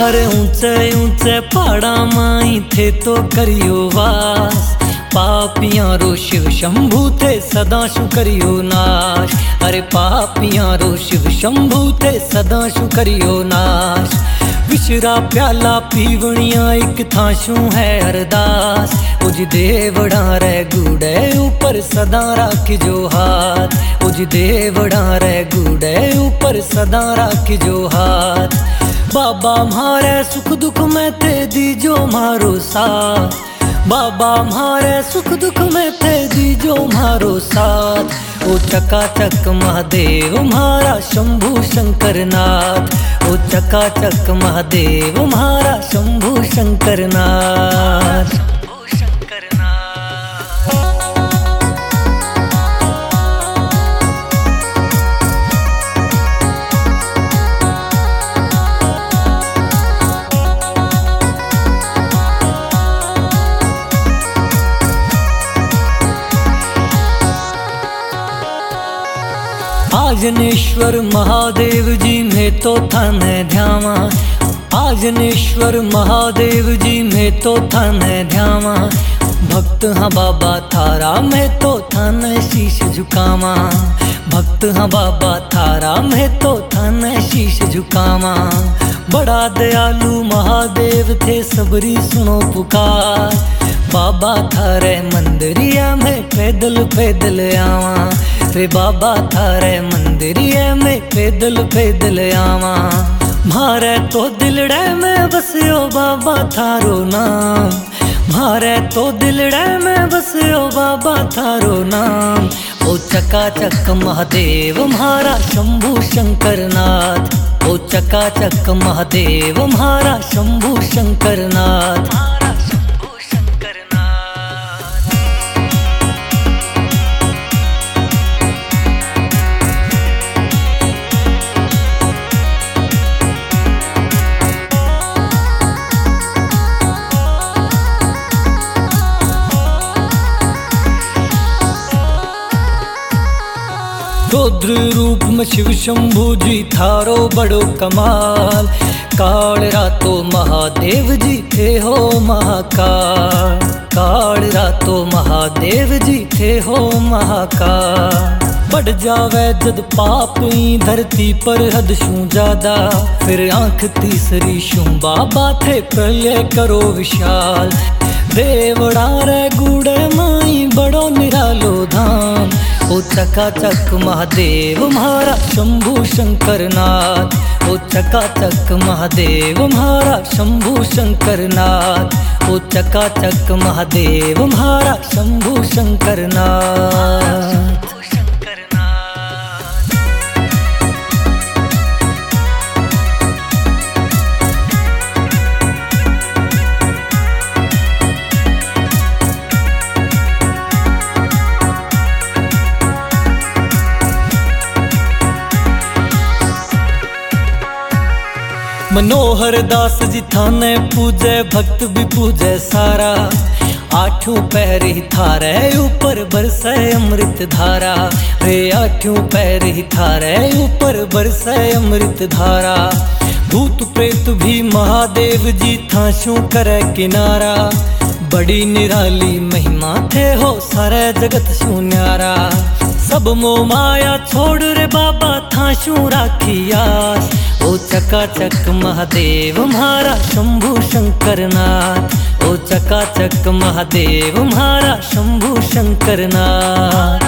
अरे ऊंचे ऊंचे पहाड़ा माई थे तो करियो वास, पापियां रो शिव शंभू थे सदा शु करियो नाश। अरे पापियां रो शिव शंभू थे सदा शु करियो नाश। विशरा प्याला पीवणिया एक थाशू है अरदास, उज देवड़ा रे गुड़े ऊपर सदा राखिजो हाथ, उज देवड़ा रे गुड़े ऊपर सदा राखिजो हाथ। बाबा म्हारे सुख दुख में थे दीजो मारो साथ, बाबा म्हारे सुख दुख में थे दीजो मारो साथ। ओ चकाचक महादेव म्हारा शंभू शंकर नाथ, ओ चकाचक महादेव म्हारा शंभू शंकर नाथ। आजनेश्वर महादेव जी में तो थाने ध्यावा, आजनेश्वर महादेव जी में तो थाने ध्यावा। भक्त हाँ बाबा थारा में तो थाने शीश झुकावा, भक्त हाँ बाबा थारा में तो थाने शीश झुकावा। बड़ा दयालु महादेव थे सबरी सुनो पुकार, बाबा थारे मंदिरिया में पैदल पैदल आवा, रे बाबा थारे मंदिरिया में पैदल पैदल आवा। म्हारे तो दिलड़े में बसियो बाबा थारो नाम, म्हारे तो दिलड़े में बसियो बाबा थारो नाम। ओ चकाचक महादेव म्हारा शंभू शंकर नाथ, ओ चकाचक महादेव म्हारा शंभू शंकर नाथ। रौद्र रूप में शिव शंभू जी थारो बड़ो कमाल, काल रातो महादेव जी थे हो महाकाल, काल रातो महादेव जी थे हो महाकाल। बढ़ जावे जद पाप ई धरती पर हद शू ज्यादा, फिर आंख तीसरी शू बाबा थे प्रलय करो विशाल। देवड़ा रे गुड़े माई बड़ो निरालो धाम, ओ चकाचक महादेव म्हारा शंभू शंकर नाथ, ओ चकाचक महादेव म्हारा शंभू शंकर नाथ, ओ चकाचक महादेव म्हारा शंभू शंकर नाथ। मनोहर दास जी थाने पूजे भक्त भी पूजे सारा, आठों पैर ही थारे ऊपर बरसे अमृत धारा, रे आठों पैर ही थारे ऊपर बरसे अमृत धारा। भूत प्रेत भी महादेव जी थाशू करे किनारा, बड़ी निराली महिमा थे हो सारे जगत शू न्यारा। सब मोह माया छोड़ रे बाबा थाशू राखी आस, ओ चकाचक महादेव म्हारा शंभू शंकर नाथ, ओ चकाचक महादेव म्हारा शंभू शंकर नाथ।